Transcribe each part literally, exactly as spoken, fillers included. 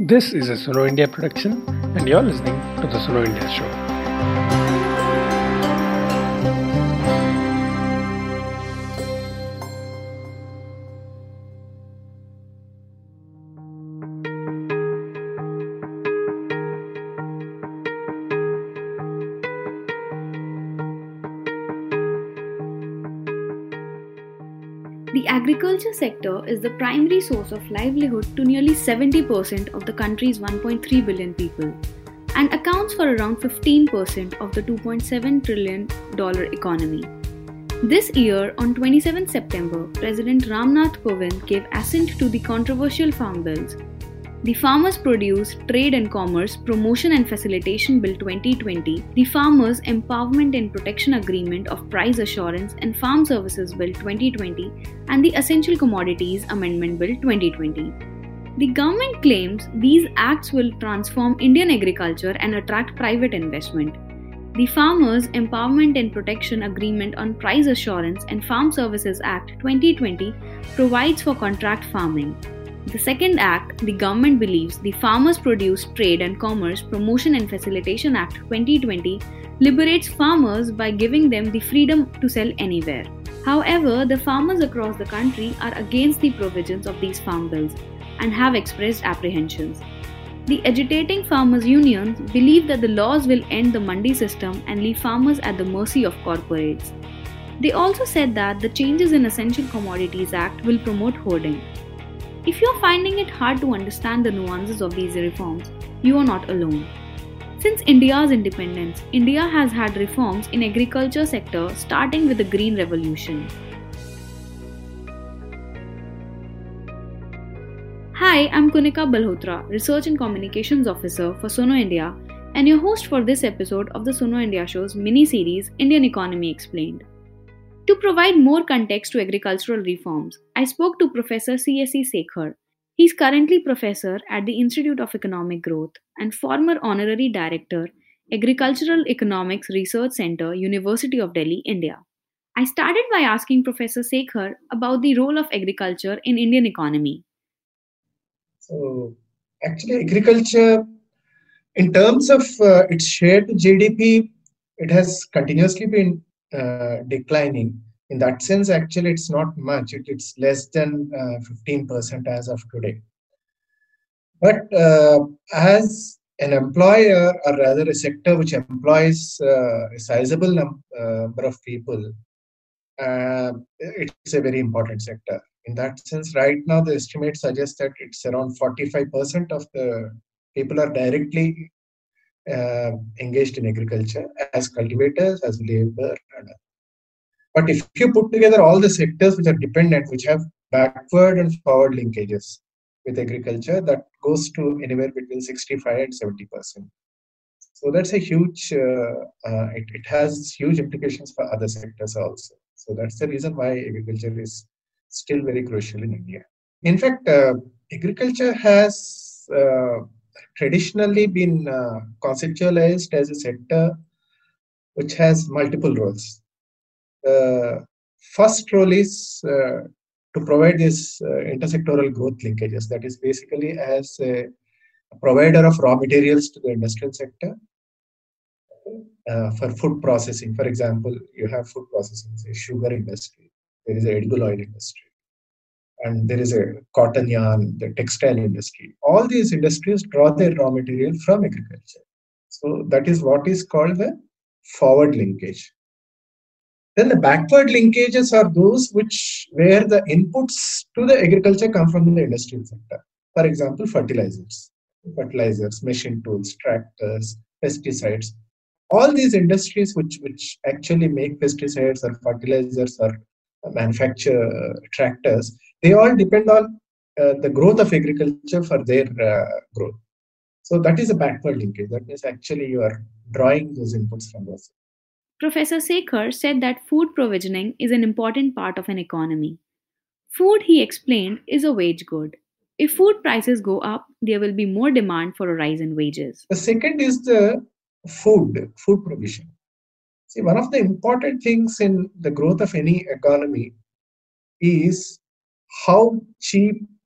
This is a Suno India production, and you're listening to the Suno India Show. The agriculture sector is the primary source of livelihood to nearly seventy percent of the country's one point three billion people and accounts for around fifteen percent of the two point seven trillion dollars economy. This year, on the twenty-seventh of September, President Ramnath Kovind gave assent to the controversial farm bills. The Farmers Produce, Trade and Commerce Promotion and Facilitation Bill twenty twenty, the Farmers Empowerment and Protection Agreement of Price Assurance and Farm Services Bill twenty twenty, and the Essential Commodities Amendment Bill twenty twenty. The government claims these acts will transform Indian agriculture and attract private investment. The Farmers Empowerment and Protection Agreement on Price Assurance and Farm Services Act twenty twenty provides for contract farming. The second act, the government believes the Farmers Produce, Trade and Commerce Promotion and Facilitation Act twenty twenty liberates farmers by giving them the freedom to sell anywhere. However, the farmers across the country are against the provisions of these farm bills and have expressed apprehensions. The agitating farmers' unions believe that the laws will end the mandi system and leave farmers at the mercy of corporates. They also said that the changes in Essential Commodities Act will promote hoarding. If you are finding it hard to understand the nuances of these reforms, you are not alone. Since India's independence, India has had reforms in agriculture sector starting with the Green Revolution. Hi, I'm Kunika Balhotra, Research and Communications Officer for Suno India and your host for this episode of the Suno India Show's mini-series Indian Economy Explained. To provide more context to agricultural reforms, I spoke to Professor C S E Sekhar. He is currently professor at the Institute of Economic Growth and former honorary director, Agricultural Economics Research Center, University of Delhi, India. I started by asking Professor Sekhar about the role of agriculture in Indian economy. So, actually, agriculture, in terms of uh, its share to G D P, it has continuously been uh, declining. In that sense, actually, it's not much. It, it's less than uh, fifteen percent as of today. But uh, as an employer, or rather a sector which employs uh, a sizable num- uh, number of people, uh, it's a very important sector. In that sense, right now, the estimate suggests that it's around forty-five percent of the people are directly uh, engaged in agriculture as cultivators, as labor. And, but if you put together all the sectors which are dependent, which have backward and forward linkages with agriculture, that goes to anywhere between sixty-five and seventy percent. So that's a huge, uh, uh, it, it has huge implications for other sectors also. So that's the reason why agriculture is still very crucial in India. In fact, uh, agriculture has uh, traditionally been uh, conceptualized as a sector which has multiple roles. The first role is uh, to provide this uh, intersectoral growth linkages. That is basically as a provider of raw materials to the industrial sector uh, for food processing. For example, you have food processing, say sugar industry, there is an edible oil industry, and there is a cotton yarn, the textile industry. All these industries draw their raw material from agriculture. So that is what is called the forward linkage. Then the backward linkages are those which where the inputs to the agriculture come from the industrial sector. For example, fertilizers, fertilizers, machine tools, tractors, pesticides. All these industries which, which actually make pesticides or fertilizers or manufacture uh, tractors, they all depend on uh, the growth of agriculture for their uh, growth. So that is a backward linkage. That means actually you are drawing those inputs from those. Professor Sekhar said that food provisioning is an important part of an economy. Food, he explained, is a wage good. If food prices go up, there will be more demand for a rise in wages. The second is the food, food provision. See, one of the important things in the growth of any economy is how cheap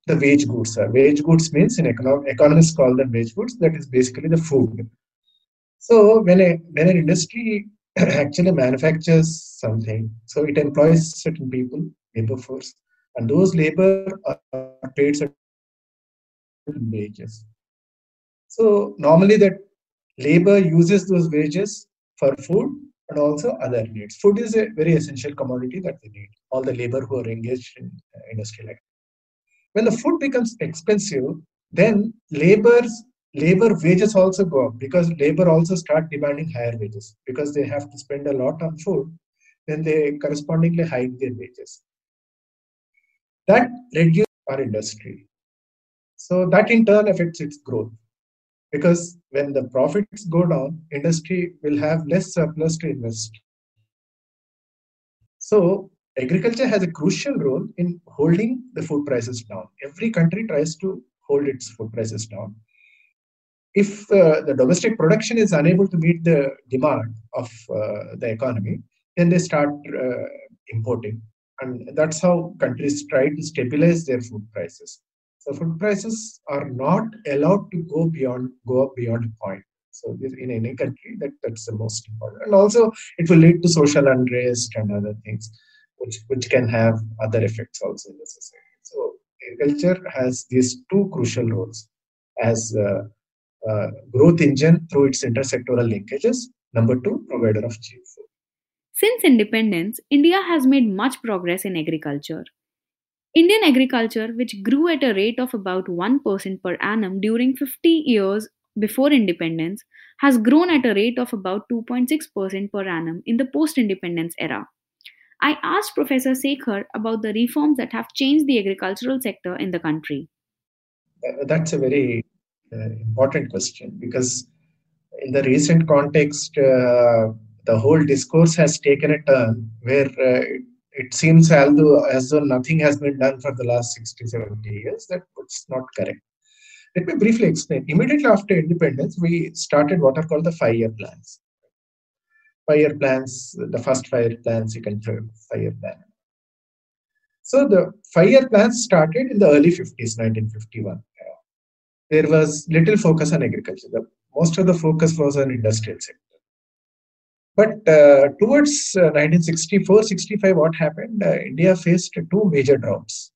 the wage goods are. Wage goods means in econo- economists call them wage goods. That is basically the food. So when a when an industry actually manufactures something, so it employs certain people, labor force, and those labor are paid certain wages. So normally that labor uses those wages for food and also other needs. Food is a very essential commodity that they need. All the labor who are engaged in uh, industrial activity. When the food becomes expensive, then labor's labor wages also go up because labor also start demanding higher wages because they have to spend a lot on food. Then they correspondingly hike their wages. That reduces our industry. So that in turn affects its growth. Because when the profits go down, industry will have less surplus to invest. So agriculture has a crucial role in holding the food prices down. Every country tries to hold its food prices down. If uh, the domestic production is unable to meet the demand of uh, the economy, then they start uh, importing. And that's how countries try to stabilize their food prices. So food prices are not allowed to go beyond go up beyond a point. So in any country, that, that's the most important. And also it will lead to social unrest and other things, which, which can have other effects also in the society. So agriculture has these two crucial roles as uh, uh, growth engine through its intersectoral linkages. Number two, provider of cheap food. Since independence, India has made much progress in agriculture. Indian agriculture, which grew at a rate of about one percent per annum during fifty years before independence, has grown at a rate of about two point six percent per annum in the post independence era. I asked Professor Sekhar about the reforms that have changed the agricultural sector in the country. Uh, that's a very uh, important question because in the recent context, uh, the whole discourse has taken a turn where uh, it, it seems as though, as though nothing has been done for the last sixty, seventy years. That's not correct. Let me briefly explain. Immediately after independence, we started what are called the five-year plans. Five-year plans, the first five-year plan, second, third five-year plan. So the five-year plans started in the early fifties, nineteen fifty-one. There was little focus on agriculture. The, most of the focus was on industrial sector. But uh, towards uh, nineteen sixty-four sixty-five, what happened? Uh, India faced two major droughts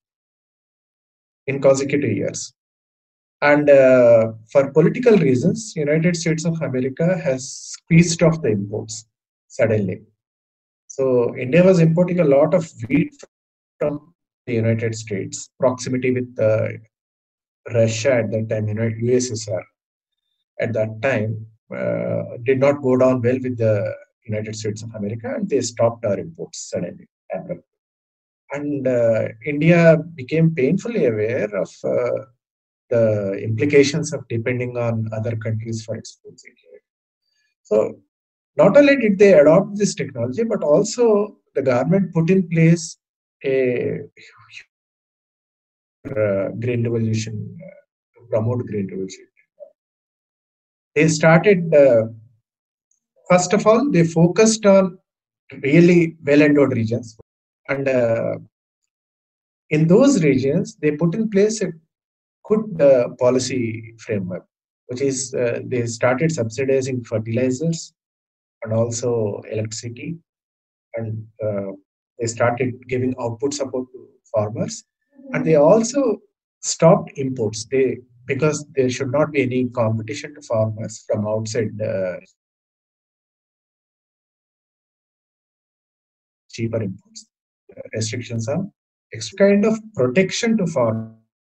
in consecutive years. And uh, for political reasons, United States of America has squeezed off the imports suddenly. So India was importing a lot of wheat from the United States, proximity with uh, Russia at that time, you know, U S S R at that time uh, did not go down well with the United States of America, and they stopped our imports suddenly. And uh, India became painfully aware of uh, the implications of depending on other countries for its food security. So not only did they adopt this technology, but also the government put in place a uh, green revolution uh, to promote green revolution. They started, uh, first of all, they focused on really well-endowed regions. And uh, in those regions, they put in place a good uh, policy framework, which is uh, they started subsidizing fertilizers and also electricity. And uh, they started giving output support to farmers. And they also stopped imports. They because there should not be any competition to farmers from outside uh, cheaper imports. Uh, restrictions on extra kind of protection to farmers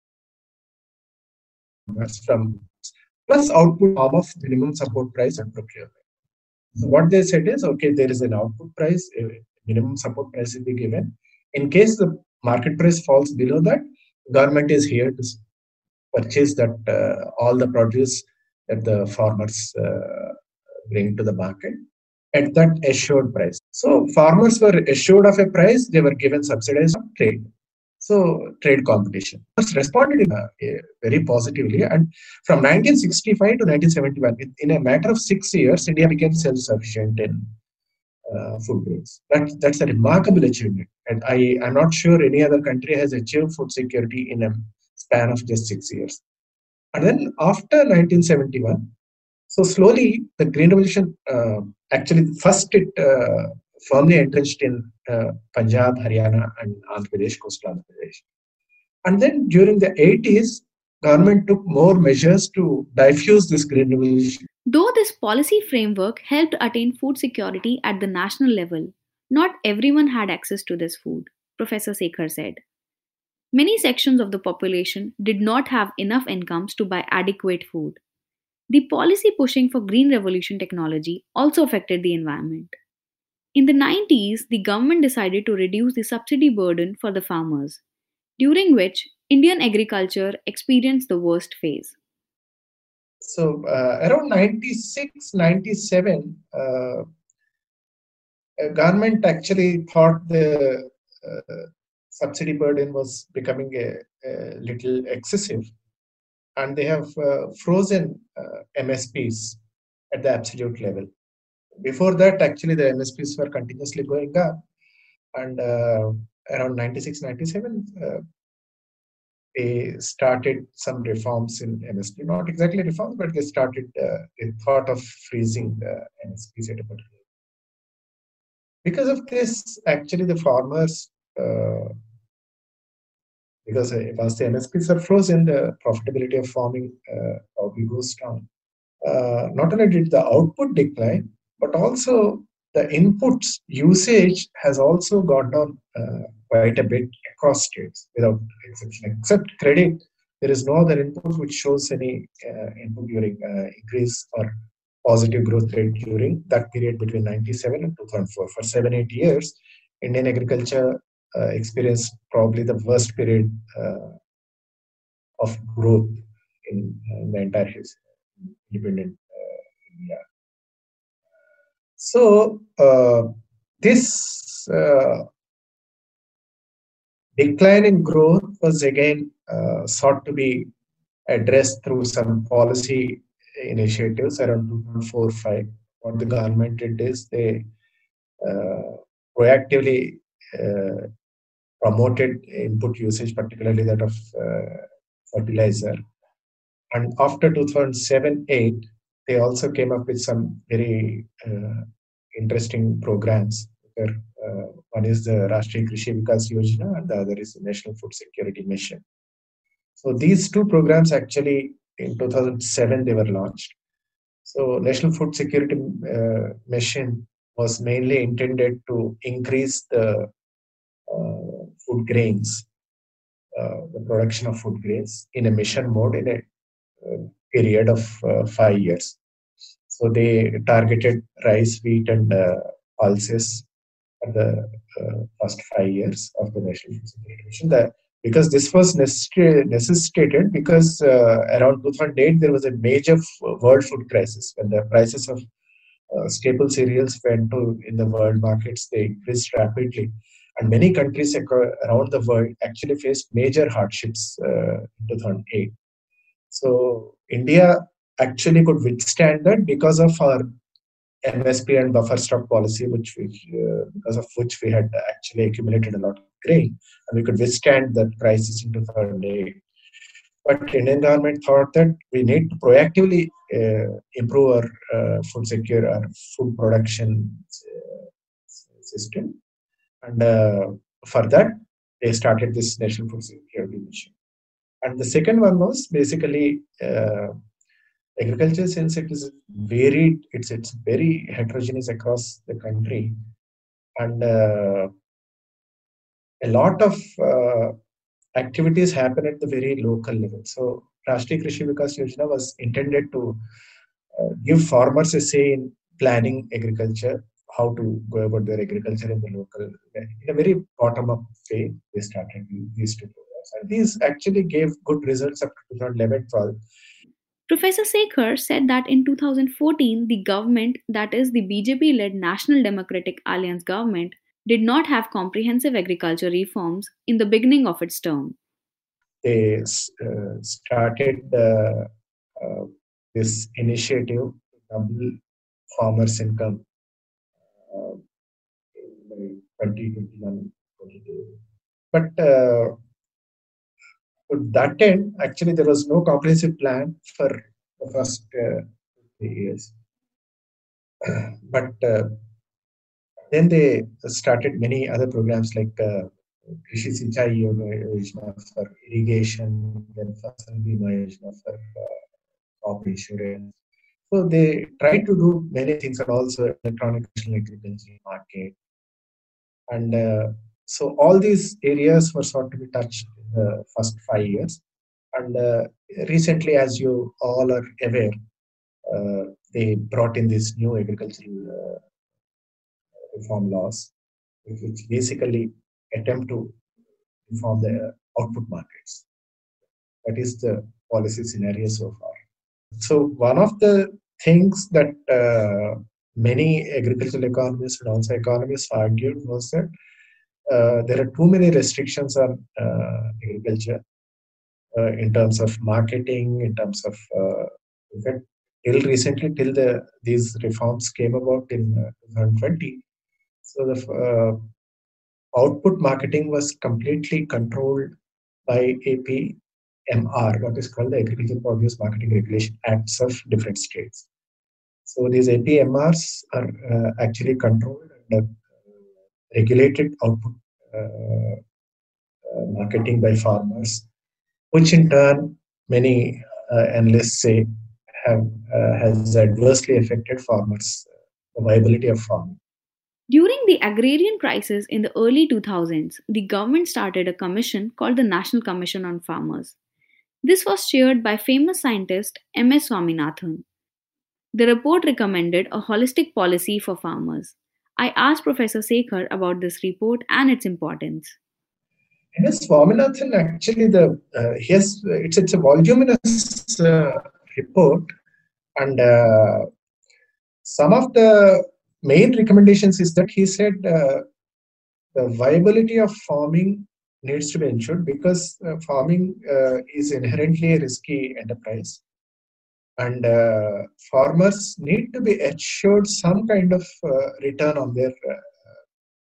from plus output form of minimum support price and procurement. So what they said is, okay, there is an output price, a minimum support price will be given. In case the market price falls below that, government is here to purchase that uh, all the produce that the farmers uh, bring to the market at that assured price. So farmers were assured of a price, they were given subsidized trade. So trade competition. Responded in a, a very positively, and from nineteen sixty-five to nineteen seventy-one, in a matter of six years, India became self-sufficient in uh, food grains. That, that's a remarkable achievement, and I am not sure any other country has achieved food security in a span of just six years. And then after nineteen seventy-one, so slowly the Green Revolution, uh, actually first it uh, firmly entrenched in uh, Punjab, Haryana and Andhra Pradesh, coastal Andhra Pradesh. And then during the eighties, government took more measures to diffuse this Green Revolution. Though this policy framework helped attain food security at the national level, not everyone had access to this food, Professor Sekhar said. Many sections of the population did not have enough incomes to buy adequate food. The policy pushing for green revolution technology also affected the environment. In the nineties, the government decided to reduce the subsidy burden for the farmers, during which Indian agriculture experienced the worst phase. So uh, around ninety-six, ninety-seven, uh, government actually thought the uh, subsidy burden was becoming a, a little excessive, and they have uh, frozen uh, M S Ps at the absolute level. Before that, actually, the M S Ps were continuously going up, and uh, around ninety-six, ninety-seven, uh, they started some reforms in M S P. Not exactly reforms, but they started, uh, they thought of freezing the M S Ps at a particular. Because of this, actually, the farmers, uh, because uh, once the M S Ps are frozen, the profitability of farming uh, probably goes down. Uh, not only did the output decline, but also the inputs usage has also gone down uh, quite a bit across states without exception. Except credit, there is no other input which shows any uh, input during uh, increase or positive growth rate during that period between ninety-seven and two thousand four. For seven, eight years, Indian agriculture uh, experienced probably the worst period uh, of growth in, uh, in the entire history, independent uh, India. So uh, this uh, decline in growth was again uh, sought to be addressed through some policy initiatives around two thousand four five. What the government did is they uh, proactively uh, promoted input usage, particularly that of uh, fertilizer. And after two thousand seven eight, they also came up with some very uh, interesting programs. Where, uh, one is the Rashtriya Krishi Vikas Yojana and the other is the National Food Security Mission. So these two programs actually in two thousand seven they were launched. So National Food Security uh, Mission was mainly intended to increase the uh, food grains, uh, the production of food grains in a mission mode in a uh, period of uh, five years. So they targeted rice, wheat, and uh, pulses for the uh, first five years of the National Food Security Mission. The, because this was necessary, necessitated because uh, around two thousand eight there was a major f- world food crisis when the prices of uh, staple cereals went to in the world markets, they increased rapidly. And many countries acro- around the world actually faced major hardships uh, in two thousand eight. So India actually could withstand that because of our M S P and buffer stock policy, which we, uh, because of which we had actually accumulated a lot of grain, and we could withstand the crisis in two thousand eight. But Indian government thought that we need to proactively uh, improve our uh, food secure, our food production uh, system, and uh, for that they started this National Food Security Mission. And the second one was basically uh, agriculture, since it is varied, it's it's very heterogeneous across the country, and uh, a lot of uh, activities happen at the very local level. So Rashtriya Krishi Vikas Yojana was intended to uh, give farmers a say in planning agriculture, how to go about their agriculture in the local, in a very bottom-up way. They started these two programs, and these actually gave good results up to twenty eleven twelve. Professor Sekhar said that in two thousand fourteen, the government, that is the B J P led National Democratic Alliance government, did not have comprehensive agriculture reforms in the beginning of its term. They uh, started uh, uh, this initiative to double farmers' income uh, in twenty twenty-one twenty-two. But uh, To that end, actually, there was no comprehensive plan for the first uh, three years. But uh, then they started many other programs like uh, Krishi Sinchai Yojana for irrigation, then Fasal Bima Yojana for uh, crop insurance. So they tried to do many things, and also electronic agriculture market. And uh, so all these areas were sort of touched in the first five years. And uh, recently, as you all are aware, uh, they brought in these new agricultural uh, reform laws, which basically attempt to reform the output markets. That is the policy scenario so far. So one of the things that uh, many agricultural economists and also economists argued was that uh, there are too many restrictions on uh, agriculture uh, in terms of marketing, in terms of uh, in fact, till recently, till the these reforms came about in uh, twenty twenty. So the uh, output marketing was completely controlled by A P M R, what is called the Agricultural Produce Marketing Regulation Acts of different states. So these A P M Rs are uh, actually controlled and uh, regulated output uh, uh, marketing by farmers, which in turn many uh, analysts say have uh, has adversely affected farmers, uh, the viability of farming. During the agrarian crisis in the early two thousands, the government started a commission called the National Commission on Farmers. This was chaired by famous scientist M S Swaminathan. The report recommended a holistic policy for farmers. I asked Professor Sekhar about this report and its importance. M S Swaminathan actually the uh, he has it's it's a voluminous uh, report, and uh, some of the main recommendations is that he said uh, the viability of farming needs to be ensured because uh, farming uh, is inherently a risky enterprise, and uh, farmers need to be assured some kind of uh, return on their uh,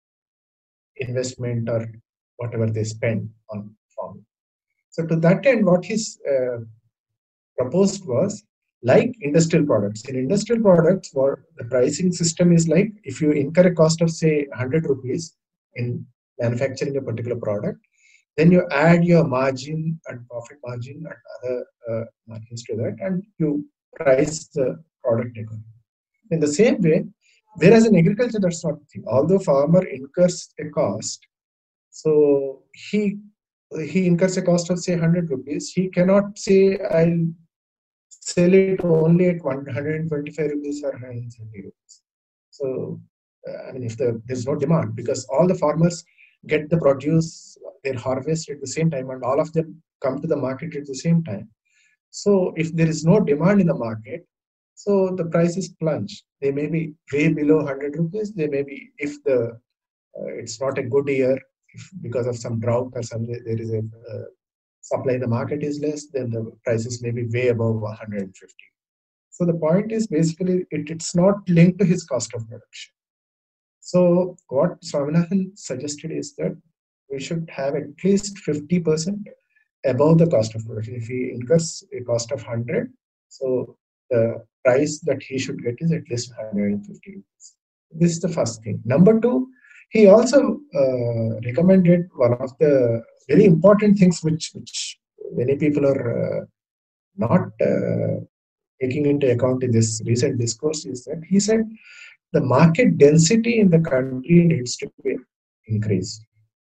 investment or whatever they spend on farming. So to that end, what he's uh, proposed was like industrial products. In industrial products, what the pricing system is like, if you incur a cost of say one hundred rupees in manufacturing a particular product, then you add your margin and profit margin and other uh, margins to that, and you price the product accordingly. In the same way, whereas in agriculture, that's not the thing. Although farmer incurs a cost, so he he incurs a cost of say one hundred rupees, he cannot say I'll sell it only at one hundred twenty-five rupees or one hundred thirty rupees. So, uh, I mean, if the, there's no demand, because all the farmers get the produce, their harvest at the same time, and all of them come to the market at the same time. So, if there is no demand in the market, so the prices plunge. They may be way below one hundred rupees. They may be, if the uh, it's not a good year, if because of some drought or something, there is a uh, supply in the market is less, then the prices may be way above one hundred fifty. So the point is basically it, it's not linked to his cost of production. So what Swaminathan suggested is that we should have at least fifty percent above the cost of production. If he incurs a cost of one hundred, so the price that he should get is at least one hundred fifty rupees. This is the first thing. Number two, he also uh, recommended one of the very important things which, which many people are uh, not uh, taking into account in this recent discourse is that he said the market density in the country needs to be increased.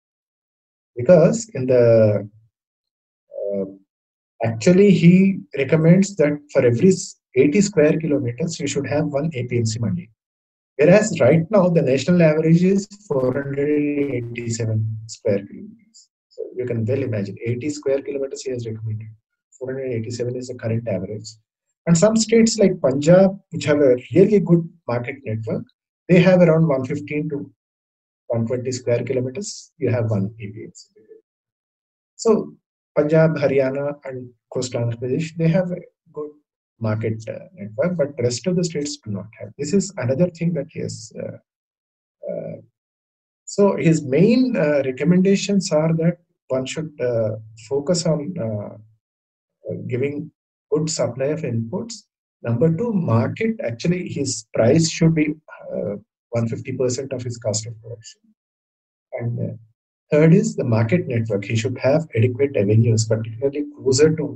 Because in the uh, actually he recommends that for every eighty square kilometers you should have one A P M C mandi. Whereas right now the national average is four hundred eighty-seven square kilometers. So you can well imagine eighty square kilometers he has recommended. four hundred eighty-seven is the current average. And some states like Punjab, which have a really good market network, they have around one hundred fifteen to one hundred twenty square kilometers. You have one A P M C. So Punjab, Haryana, and coastal Andhra Pradesh, they have a good market uh, network, but rest of the states do not have. This is another thing that he has. Uh, uh, so his main uh, recommendations are that one should uh, focus on uh, giving good supply of inputs. Number two, market, actually his price should be uh, one hundred fifty percent of his cost of production. And uh, third is the market network. He should have adequate avenues, particularly closer to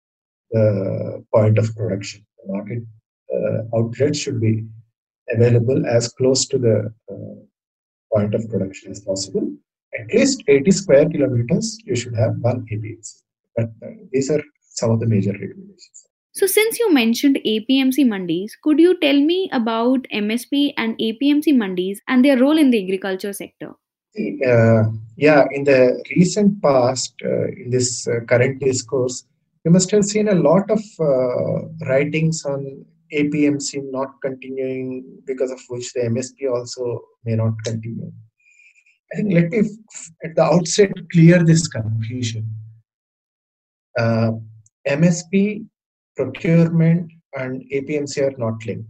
the point of production. The market uh, outlets should be available as close to the uh, point of production as possible. At least eighty square kilometers, you should have one A P M C. But uh, these are some of the major regulations. So, since you mentioned A P M C mandis, could you tell me about M S P and A P M C mandis and their role in the agriculture sector? Uh, yeah, in the recent past, uh, in this uh, current discourse, you must have seen a lot of uh, writings on A P M C not continuing, because of which the M S P also may not continue. I think let me at the outset clear this confusion. Uh, M S P, procurement, and A P M C are not linked.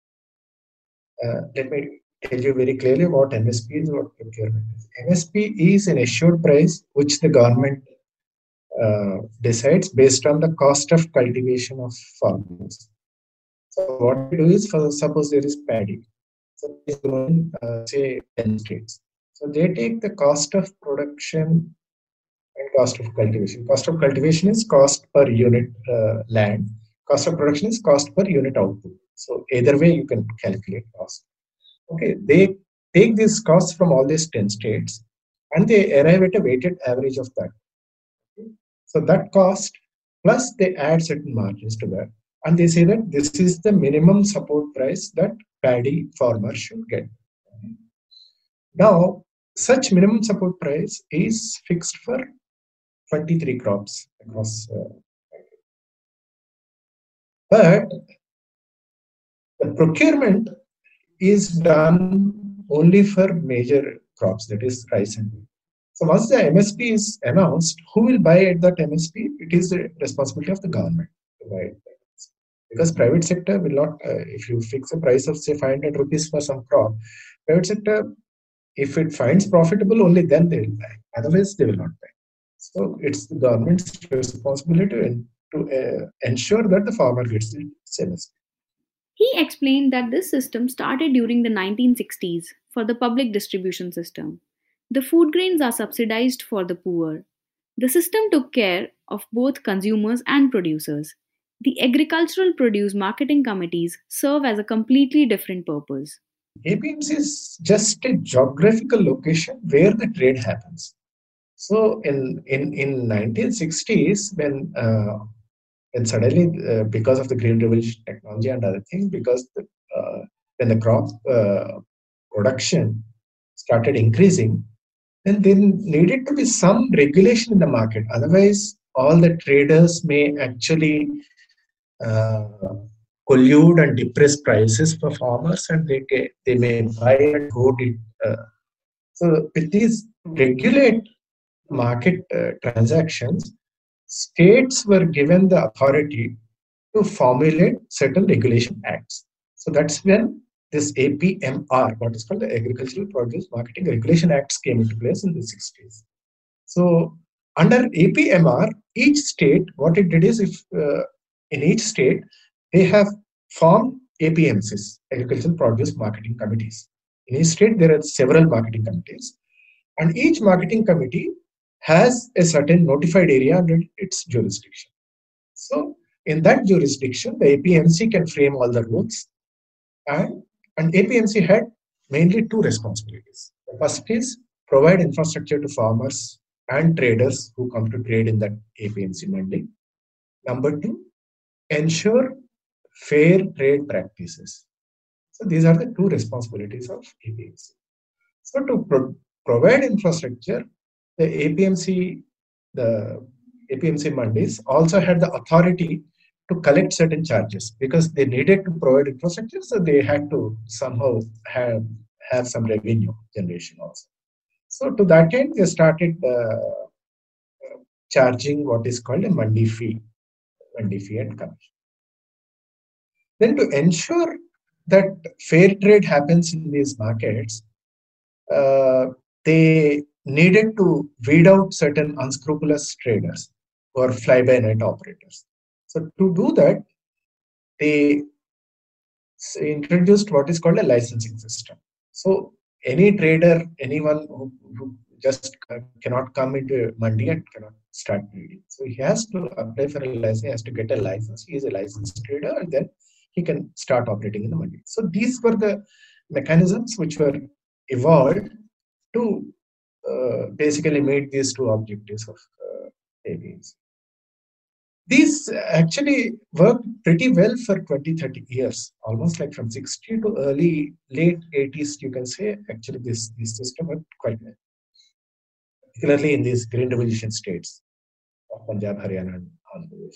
Uh, let me tell you very clearly what M S P is, what procurement is. M S P is an assured price which the government uh, decides based on the cost of cultivation of farmers. So what we do is, for suppose there is paddy, so it's grown uh, say ten states. So they take the cost of production and cost of cultivation. Cost of cultivation is cost per unit uh, land. Cost of production is cost per unit output. So either way you can calculate cost. Okay, they take these costs from all these ten states and they arrive at a weighted average of that. Okay. So that cost plus they add certain margins to that, and they say that this is the minimum support price that paddy farmers should get. Okay. Now, such minimum support price is fixed for twenty-three crops across. Uh, but the procurement is done only for major crops, that is rice and wheat. So once the M S P is announced, who will buy at that M S P? It is the responsibility of the government to buy it. Because private sector will not, uh, if you fix a price of say five hundred rupees for some crop, private sector, if it finds profitable, only then they will buy. Otherwise, they will not buy. So it's the government's responsibility to uh, ensure that the farmer gets the M S P. He explained that this system started during the nineteen sixties for the public distribution system. The food grains are subsidized for the poor. The system took care of both consumers and producers. The agricultural produce marketing committees serve as a completely different purpose. A P M C is just a geographical location where the trade happens. So in in in nineteen sixties, when uh, and suddenly, uh, because of the green revolution technology and other things, because the, uh, when the crop uh, production started increasing, then there needed to be some regulation in the market. Otherwise, all the traders may actually uh, collude and depress prices for farmers, and they they may buy and hold it. Uh, so, with these regulate market uh, transactions, states were given the authority to formulate certain regulation acts. So that's when this A P M R, what is called the Agricultural Produce Marketing Regulation Acts, came into place in the sixties. So under A P M R, each state, what it did is, if uh, in each state, they have formed A P M Cs, Agricultural Produce Marketing Committees. In each state, there are several marketing committees, and each marketing committee has a certain notified area under its jurisdiction. So in that jurisdiction, the A P M C can frame all the rules, and, and A P M C had mainly two responsibilities. The first is provide infrastructure to farmers and traders who come to trade in that A P M C mandi. Number two, ensure fair trade practices. So these are the two responsibilities of A P M C. So to pro- provide infrastructure, the A P M C, the A P M C mandis also had the authority to collect certain charges because they needed to provide infrastructure, so they had to somehow have, have some revenue generation also. So to that end, they started uh, charging what is called a mandi fee, mandi fee and commission. Then to ensure that fair trade happens in these markets, uh, they needed to weed out certain unscrupulous traders or fly-by-night operators. So to do that, they introduced what is called a licensing system. So any trader, anyone who, who just cannot come into a mandi and cannot start trading. So he has to apply for a license, he has to get a license. He is a licensed trader, and then he can start operating in the mandi. So these were the mechanisms which were evolved to uh, basically meet these two objectives of uh, A P M C. These actually worked pretty well for twenty, thirty years, almost like from sixty to early, late eighties, you can say. Actually, this, this system worked quite well, particularly in these green revolution states of Punjab, Haryana, and Andhra Pradesh.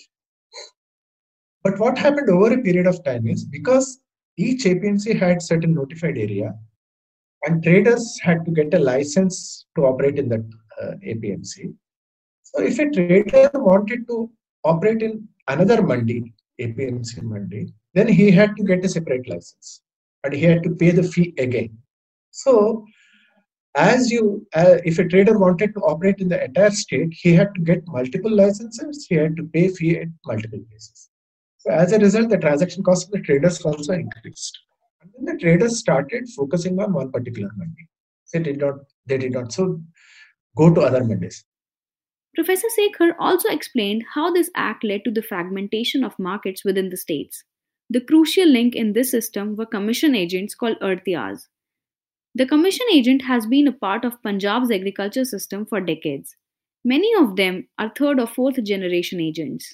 But what happened over a period of time is, because each A P M C had certain notified area, and traders had to get a license to operate in that uh, A P M C. So if a trader wanted to operate in another mandi, A P M C mandi, then he had to get a separate license and he had to pay the fee again. So as you, uh, if a trader wanted to operate in the entire state, he had to get multiple licenses, he had to pay fee at multiple places. So as a result, the transaction cost of the traders also increased. And then the traders started focusing on one particular mandi. They did not, they did not so go to other mandis. Professor Sekhar also explained how this act led to the fragmentation of markets within the states. The crucial link in this system were commission agents called Artiyas. The commission agent has been a part of Punjab's agriculture system for decades. Many of them are third or fourth generation agents.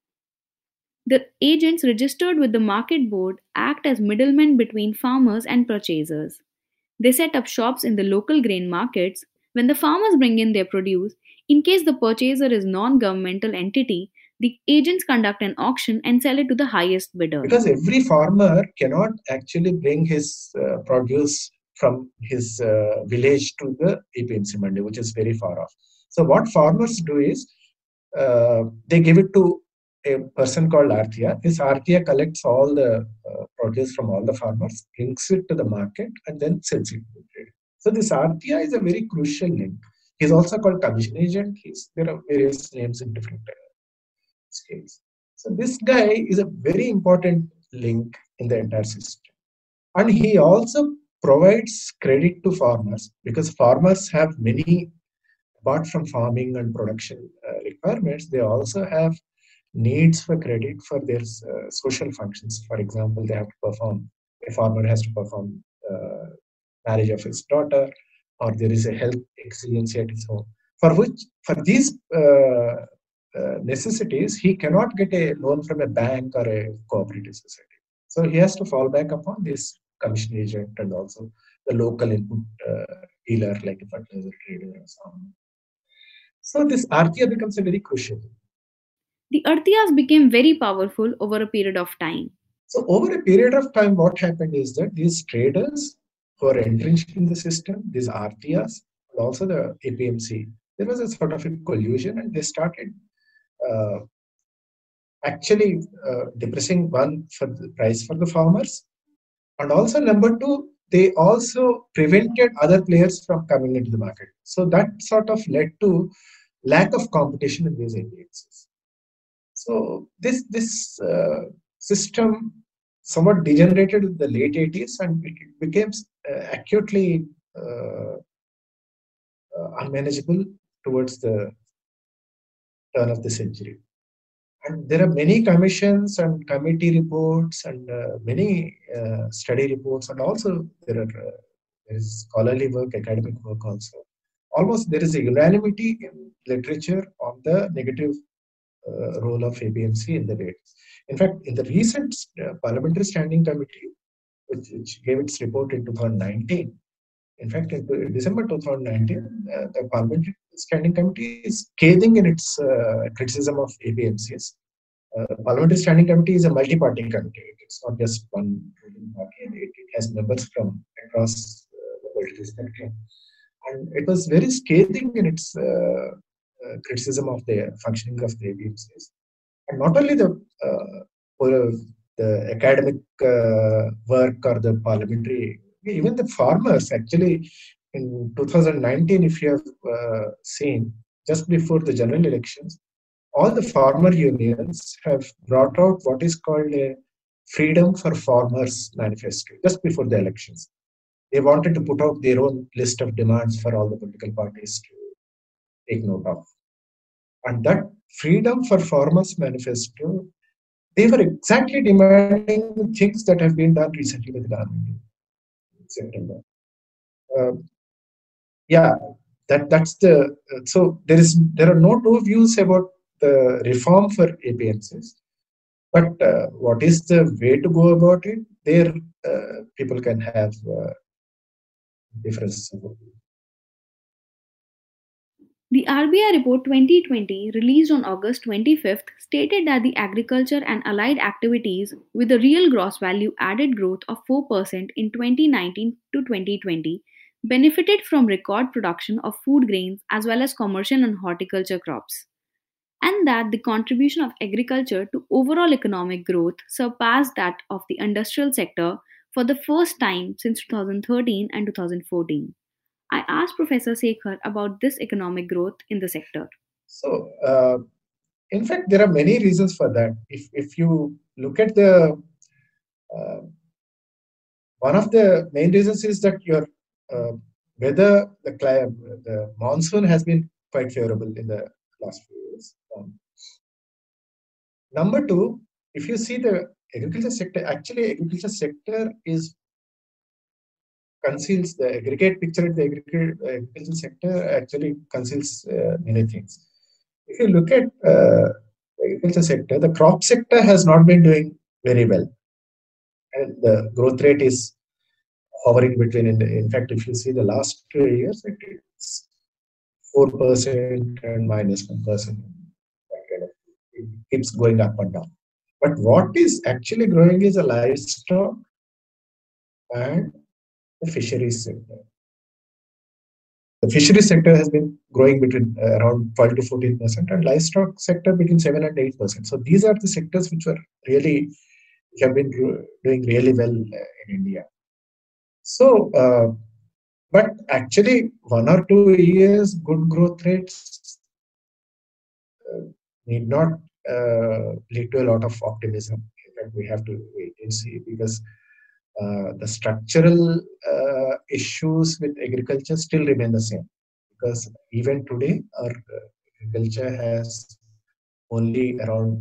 The agents registered with the market board act as middlemen between farmers and purchasers. They set up shops in the local grain markets. When the farmers bring in their produce, in case the purchaser is non-governmental entity, the agents conduct an auction and sell it to the highest bidder. Because every farmer cannot actually bring his uh, produce from his uh, village to the A P M C mandi, which is very far off. So what farmers do is, uh, they give it to a person called Artiya. This Artiya collects all the uh, produce from all the farmers, brings it to the market, and then sells it to the trader. So this Artiya is a very crucial link. He's also called commission agent. He's, there are various names in different uh, scales. So this guy is a very important link in the entire system. And he also provides credit to farmers, because farmers have many, apart from farming and production uh, requirements, they also have needs for credit for their uh, social functions. For example, they have to perform, a farmer has to perform uh, marriage of his daughter, or there is a health exigency at his home, for which, for these uh, uh, necessities, he cannot get a loan from a bank or a cooperative society. So he has to fall back upon this commission agent and also the local input uh, dealer, like a fertilizer trader and so on. So this Artiya becomes a very crucial. The Artiyas became very powerful over a period of time. So over a period of time, what happened is that these traders who are entrenched in the system, these Artiyas, and also the A P M C, there was a sort of a collusion, and they started uh, actually uh, depressing, one, for the price for the farmers, and also number two, they also prevented other players from coming into the market. So that sort of led to lack of competition in these A P M Cs. So this this uh, system somewhat degenerated in the late eighties, and it became uh, acutely uh, uh, unmanageable towards the turn of the century. And there are many commissions and committee reports and uh, many uh, study reports, and also there are uh, there is scholarly work, academic work also. Almost there is a unanimity in literature on the negative uh, role of A P M C in the rates. In fact, in the recent uh, Parliamentary Standing Committee, which, which gave its report in two thousand nineteen, in fact, in December two thousand nineteen, uh, the Parliamentary Standing Committee is scathing in its uh, criticism of A P M Cs. Uh, Parliamentary Standing Committee is a multi-party committee. It's not just one ruling party. It, it has members from across uh, the political spectrum. And it was very scathing in its uh, uh, criticism of the functioning of the A P M Cs. And not only the, uh, the academic uh, work or the parliamentary, even the farmers actually in two thousand nineteen, if you have uh, seen, just before the general elections, all the farmer unions have brought out what is called a Freedom for Farmers manifesto just before the elections. They wanted to put out their own list of demands for all the political parties to take note of. And that Freedom for Farmers manifesto, they were exactly demanding things that have been done recently with the government in September. Uh, yeah, that that's the uh, so there is there are no two views about the reform for A P M Cs, but uh, what is the way to go about it? There, uh, people can have uh, differences. The R B I report twenty twenty, released on August twenty-fifth, stated that the agriculture and allied activities with a real gross value added growth of four percent in twenty nineteen to twenty twenty benefited from record production of food grains as well as commercial and horticulture crops, and that the contribution of agriculture to overall economic growth surpassed that of the industrial sector for the first time since two thousand thirteen and two thousand fourteen. I asked Professor Sekhar about this economic growth in the sector. So, uh, in fact, there are many reasons for that. If if you look at the uh, one of the main reasons is that your uh, weather, the climate, the monsoon has been quite favorable in the last few years. Um, number two, if you see the agriculture sector, actually agriculture sector is conceals the aggregate picture of the agricultural sector actually conceals uh, many things. If you look at uh, the agriculture sector, the crop sector has not been doing very well, and the growth rate is hovering between. In, the, in fact, if you see the last two years, it's four percent and minus one percent. It keeps going up and down. But what is actually growing is a livestock and the fisheries sector. The fisheries sector has been growing between uh, around twelve to fourteen percent, and livestock sector between seven and eight percent. So these are the sectors which were really which have been doing really well uh, in India. So, uh, but actually, one or two years good growth rates uh, need not uh, lead to a lot of optimism. In fact, we have to wait and see, because Uh, the structural uh, issues with agriculture still remain the same, because even today our uh, agriculture has only around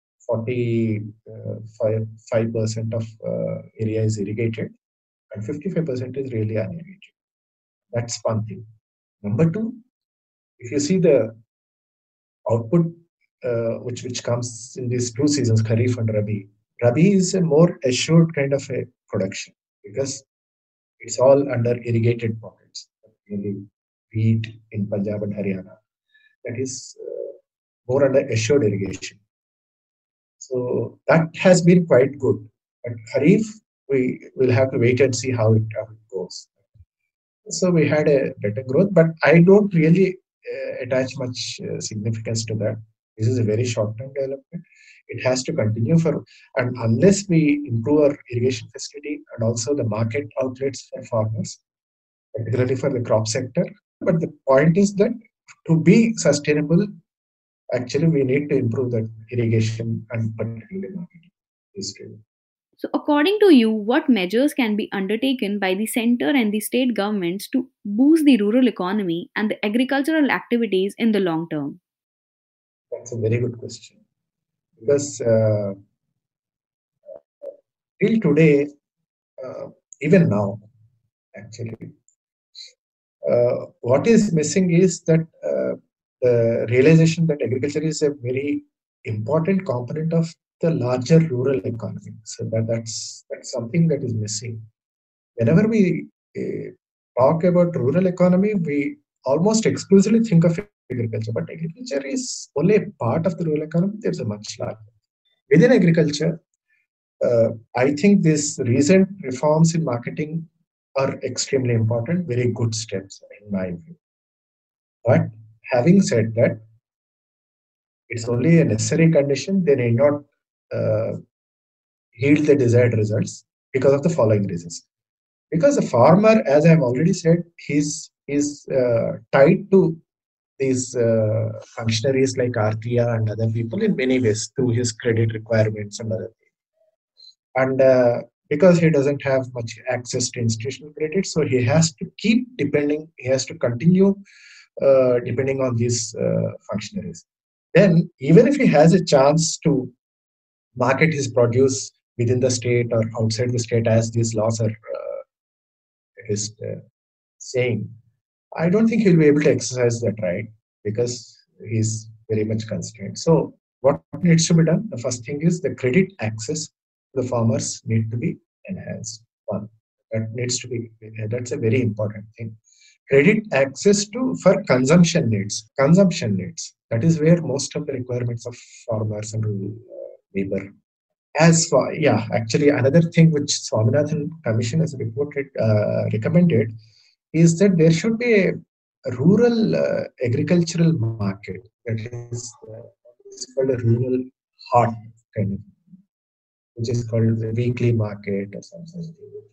forty-five percent of uh, area is irrigated and fifty-five percent is really unirrigated. That's one thing. Number two, if you see the output uh, which which comes in these two seasons, Kharif and Rabi, Rabi is a more assured kind of a production because it's all under irrigated pockets, really wheat in Punjab and Haryana. That is uh, more under assured irrigation. So that has been quite good. But Kharif, we will have to wait and see how it, how it goes. So we had a better growth, but I don't really uh, attach much uh, significance to that. This is a very short-term development. It has to continue for, and unless we improve our irrigation facility and also the market outlets for farmers, particularly for the crop sector. But the point is that to be sustainable, actually we need to improve the irrigation and particularly marketing. So, according to you, what measures can be undertaken by the center and the state governments to boost the rural economy and the agricultural activities in the long term? That's a very good question. Because uh, till today, uh, even now, actually, uh, what is missing is that uh, the realization that agriculture is a very important component of the larger rural economy. So that, that's that's something that is missing. Whenever we uh, talk about rural economy, we almost exclusively think of agriculture, but agriculture is only a part of the rural economy. There's a much larger. Within agriculture, uh, I think these recent reforms in marketing are extremely important, very good steps in my view. But having said that, it's only a necessary condition. They need not uh, yield the desired results because of the following reasons. Because the farmer, as I've already said, he's is uh, tied to these uh, functionaries like Arthia and other people in many ways through his credit requirements and other things. And uh, because he doesn't have much access to institutional credit, so he has to keep depending, he has to continue uh, depending on these uh, functionaries. Then, even if he has a chance to market his produce within the state or outside the state, as these laws are uh, is uh, saying, I don't think he'll be able to exercise that right because he's very much constrained. So, what needs to be done? The first thing is the credit access to the farmers need to be enhanced. One, that needs to be, that's a very important thing. Credit access to for consumption needs. Consumption needs. That is where most of the requirements of farmers and uh, labor. As for, yeah, actually another thing which Swaminathan Commission has reported, uh, recommended is that there should be a rural uh, agricultural market that is uh, it's called a rural hart kind of, which is called the weekly market or something.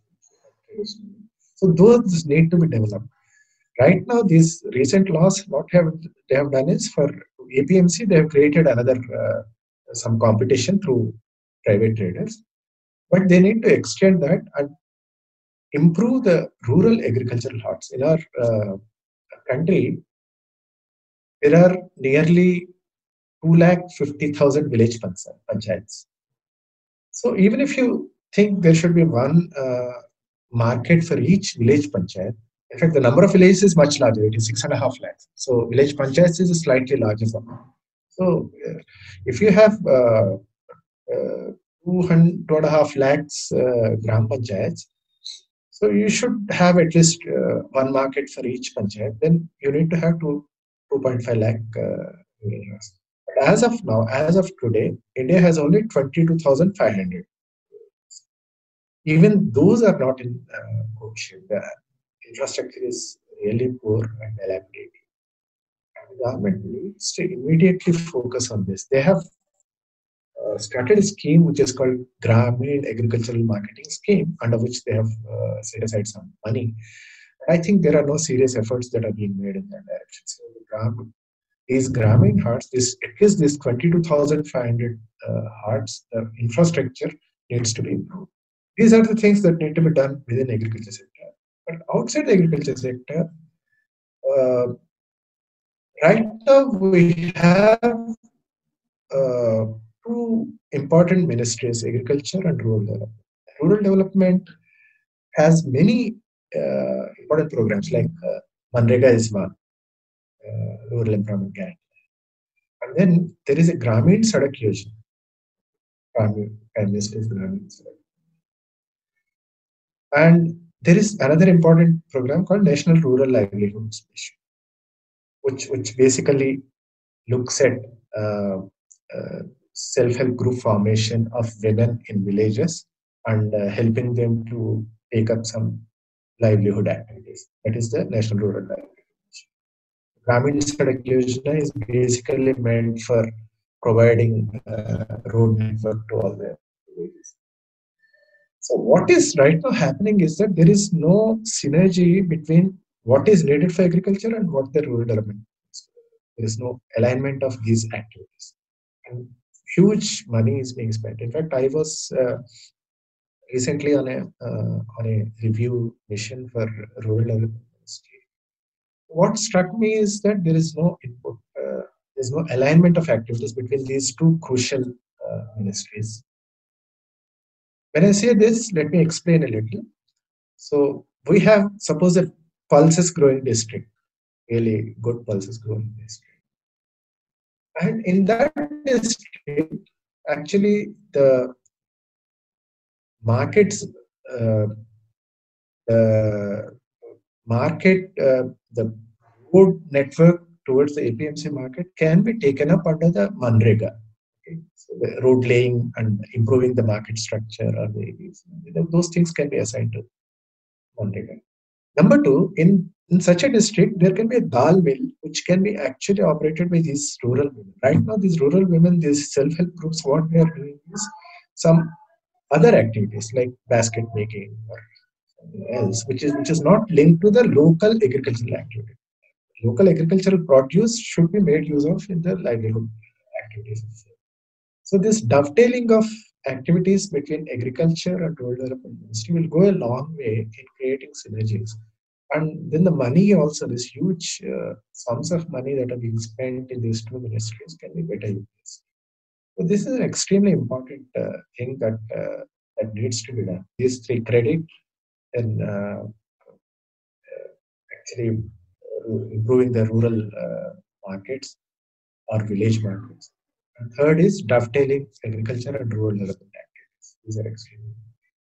So those need to be developed. Right now, these recent laws, what have they have done is for A P M C, they have created another uh, some competition through private traders, but they need to extend that and improve the rural agricultural harts. In our uh, country, there are nearly two lakh fifty thousand village panchayats. So even if you think there should be one uh, market for each village panchayat, in fact, the number of villages is much larger. It is six and a half lakhs. So village panchayats is a slightly larger number. So uh, if you have uh, uh, two and a half lakhs uh, gram panchayats, so you should have at least uh, one market for each panchayat. Then you need to have two, two point five lakh uh, villages. But as of now, as of today, India has only twenty-two thousand five hundred. Even those are not in uh, good shape. The infrastructure is really poor and dilapidated. And the government needs to immediately focus on this. They have uh, started a scheme which is called Grameen Agricultural Marketing Scheme, under which they have uh, set aside some money. I think there are no serious efforts that are being made in that direction. So the Gram, these Grameen hearts, this at least this twenty-two thousand five hundred uh, hearts, the infrastructure needs to be improved. These are the things that need to be done within the agriculture sector. But outside the agriculture sector, uh, right now we have uh, two important ministries, agriculture and rural development. Rural development has many uh, important programs like uh, Manrega is one, uh, Rural Employment Guarantee. And then there is a Grameen Sadak Yojana, Prime Minister's Grameen Sadak. And there is another important program called National Rural Livelihood Mission, which, which basically looks at uh, uh, self-help group formation of women in villages and uh, helping them to take up some livelihood activities. That is the National Rural Livelihood Mission. Grameen Sadak Yojana is basically meant for providing uh, road network to all the villages. So what is right now happening is that there is no synergy between what is needed for agriculture and what the rural development is. There is no alignment of these activities. And huge money is being spent. In fact, I was uh, recently on a uh, on a review mission for rural development ministry. What struck me is that there is no input, uh, there is no alignment of activities between these two crucial uh, ministries. When I say this, let me explain a little. So we have, suppose, a pulses growing district, really good pulses growing district. And in that district, actually the markets, uh, the market, uh, the road network towards the A P M C market can be taken up under the Manrega. Okay. So the road laying and improving the market structure or the, those things can be assigned to Manrega. Number two, in, in such a district, there can be a dal mill which can be actually operated by these rural women. Right now, these rural women, these self-help groups, what they are doing is some other activities like basket making or else, which is which is not linked to the local agricultural activity. Local agricultural produce should be made use of in the livelihood activities. So this dovetailing of activities between agriculture and rural development ministry will go a long way in creating synergies. And then the money also, this huge uh, sums of money that are being spent in these two ministries can be better utilized. So this is an extremely important uh, thing that uh, that needs to be done. These three: credit, then uh, actually uh, improving the rural uh, markets or village markets. And third is dovetailing agriculture and rural development activities. These are extremely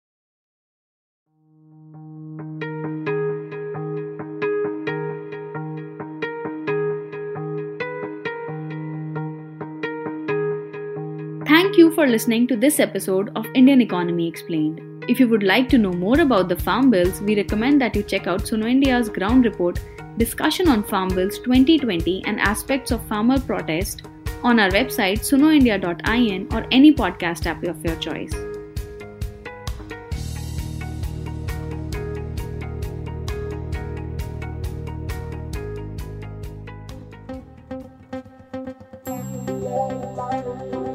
Thank you for listening to this episode of Indian Economy Explained. If you would like to know more about the farm bills, we recommend that you check out Suno India's ground report, Discussion on Farm Bills twenty twenty and Aspects of Farmer Protest on our website suno india dot in or any podcast app of your choice. Thank you.